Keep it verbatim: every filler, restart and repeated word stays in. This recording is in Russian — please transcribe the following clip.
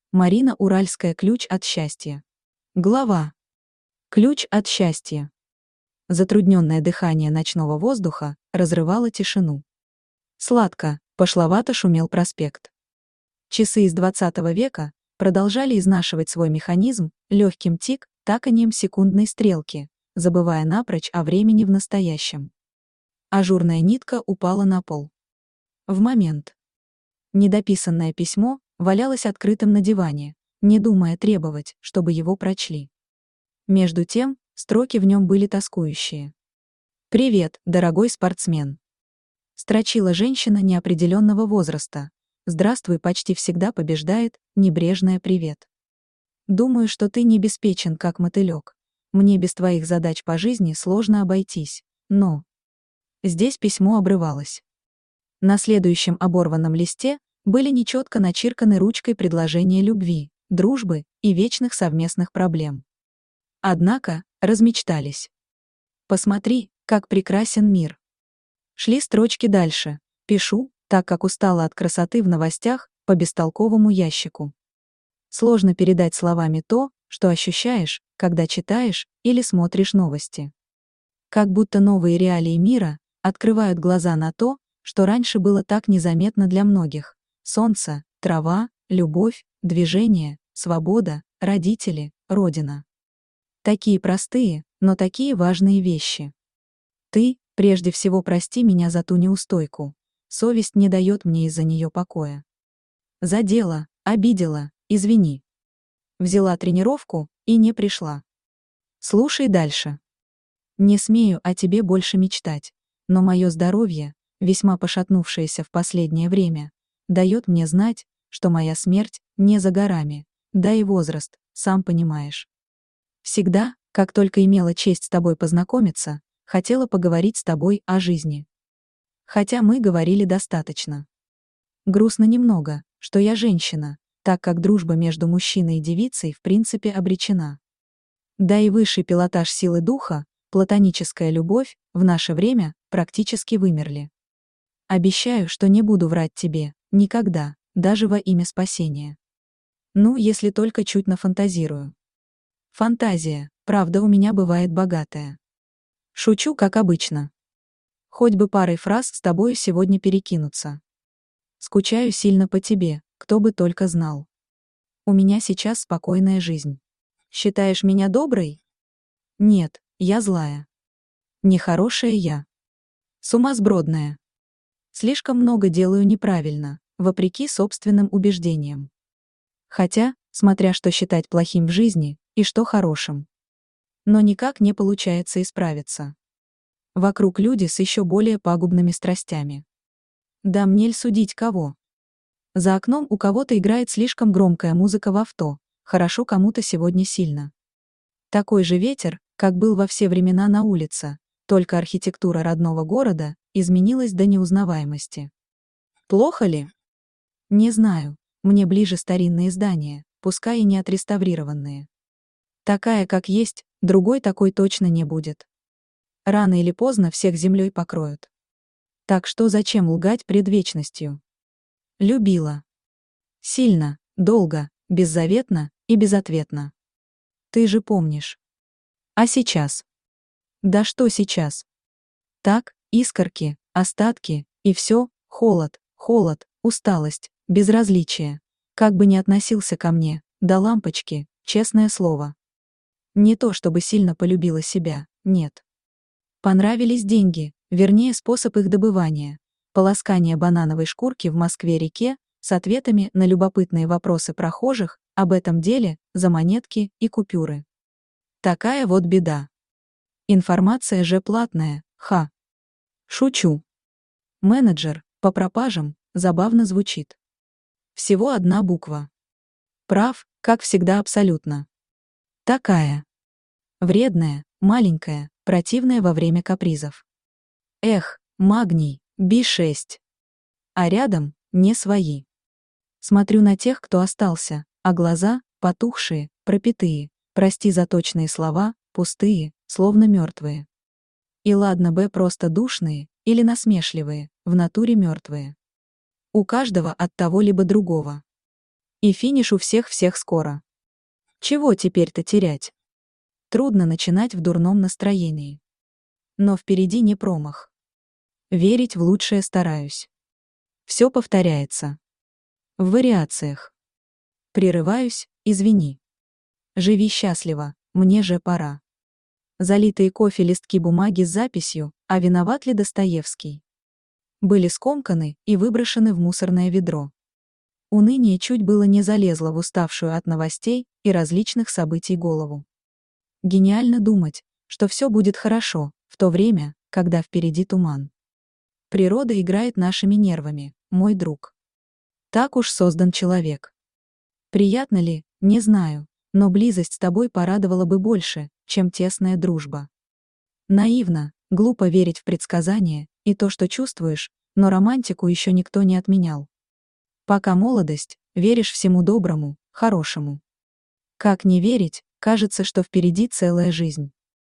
Марина Уральская. Ключ от счастья. Глава. Ключ от счастья. Затрудненное дыхание ночного воздуха разрывало тишину. Сладко, пошловато шумел проспект. Часы из двадцатого века продолжали изнашивать свой механизм легким тик-таканьем секундной стрелки, забывая напрочь о времени в настоящем. Ажурная нитка упала на пол. В момент. Недописанное письмо валялось открытым на диване, не думая требовать, чтобы его прочли. Между тем, строки в нем были тоскующие. «Привет, дорогой спортсмен». Строчила женщина неопределенного возраста. «Здравствуй» почти всегда побеждает небрежное «привет». «Думаю, что ты не обеспечен, как мотылёк. Мне без твоих задач по жизни сложно обойтись, но...» Здесь письмо обрывалось. На следующем оборванном листе были нечетко начерканы ручкой предложения любви, дружбы и вечных совместных проблем. Однако, размечтались. «Посмотри, как прекрасен мир». Шли строчки дальше. Пишу, так как устала от красоты в новостях, по бестолковому ящику. Сложно передать словами то, что ощущаешь, когда читаешь или смотришь новости. Как будто новые реалии мира открывают глаза на то, что раньше было так незаметно для многих. Солнце, трава, любовь, движение, свобода, родители, родина. Такие простые, но такие важные вещи. Ты, прежде всего, прости меня за ту неустойку. Совесть не дает мне из-за нее покоя. Задела, обидела, извини. Взяла тренировку и не пришла. Слушай дальше. Не смею о тебе больше мечтать, но мое здоровье, весьма пошатнувшееся в последнее время, дает мне знать, что моя смерть не за горами, да и возраст, сам понимаешь. Всегда, как только имела честь с тобой познакомиться, хотела поговорить с тобой о жизни. Хотя мы говорили достаточно. Грустно немного, что я женщина, так как дружба между мужчиной и девицей в принципе обречена. Да и высший пилотаж силы духа, платоническая любовь, в наше время практически вымерли. Обещаю, что не буду врать тебе, никогда, даже во имя спасения. Ну, если только чуть нафантазирую. Фантазия, правда, у меня бывает богатая. Шучу, как обычно. Хоть бы парой фраз с тобой сегодня перекинуться. Скучаю сильно по тебе, кто бы только знал. У меня сейчас спокойная жизнь. Считаешь меня доброй? Нет, я злая. Нехорошая я. Сумасбродная. Слишком много делаю неправильно, вопреки собственным убеждениям. Хотя, смотря что считать плохим в жизни, и что хорошим. Но никак не получается исправиться. Вокруг люди с еще более пагубными страстями. Да мне ль судить кого? За окном у кого-то играет слишком громкая музыка в авто, хорошо кому-то сегодня сильно. Такой же ветер, как был во все времена на улице, только архитектура родного города изменилась до неузнаваемости. Плохо ли? Не знаю, мне ближе старинные здания, пускай и не отреставрированные. Такая, как есть, другой такой точно не будет. Рано или поздно всех землей покроют. Так что зачем лгать пред вечностью? Любила. Сильно, долго, беззаветно и безответно. Ты же помнишь. А сейчас? Да что сейчас? Так, искорки, остатки, и все, холод, холод, усталость, безразличие. Как бы ни относился ко мне, до лампочки, честное слово. Не то чтобы сильно полюбила себя, нет. Понравились деньги, вернее способ их добывания. Полоскание банановой шкурки в Москве-реке с ответами на любопытные вопросы прохожих об этом деле за монетки и купюры. Такая вот беда. Информация же платная, ха. Шучу. Менеджер, по пропажам, забавно звучит. Всего одна буква. Прав, как всегда абсолютно. Такая. Вредная, маленькая, противная во время капризов. Эх, магний, би шесть. А рядом не свои. Смотрю на тех, кто остался, а глаза, потухшие, пропитые, прости за точные слова, пустые, словно мертвые. И ладно бы просто душные или насмешливые, в натуре мертвые. У каждого от того либо другого. И финиш у всех-всех скоро. Чего теперь-то терять? Трудно начинать в дурном настроении. Но впереди не промах. Верить в лучшее стараюсь. Все повторяется. В вариациях. Прерываюсь, извини. Живи счастливо, мне же пора. Залитые кофе листки бумаги с записью «А виноват ли Достоевский?» были скомканы и выброшены в мусорное ведро. Уныние чуть было не залезло в уставшую от новостей и различных событий голову. Гениально думать, что все будет хорошо, в то время, когда впереди туман. Природа играет нашими нервами, мой друг. Так уж создан человек. Приятно ли, не знаю, но близость с тобой порадовала бы больше, чем тесная дружба. Наивно, глупо верить в предсказания и то, что чувствуешь, но романтику еще никто не отменял. Пока молодость, веришь всему доброму, хорошему. Как не верить, кажется, что впереди целая жизнь.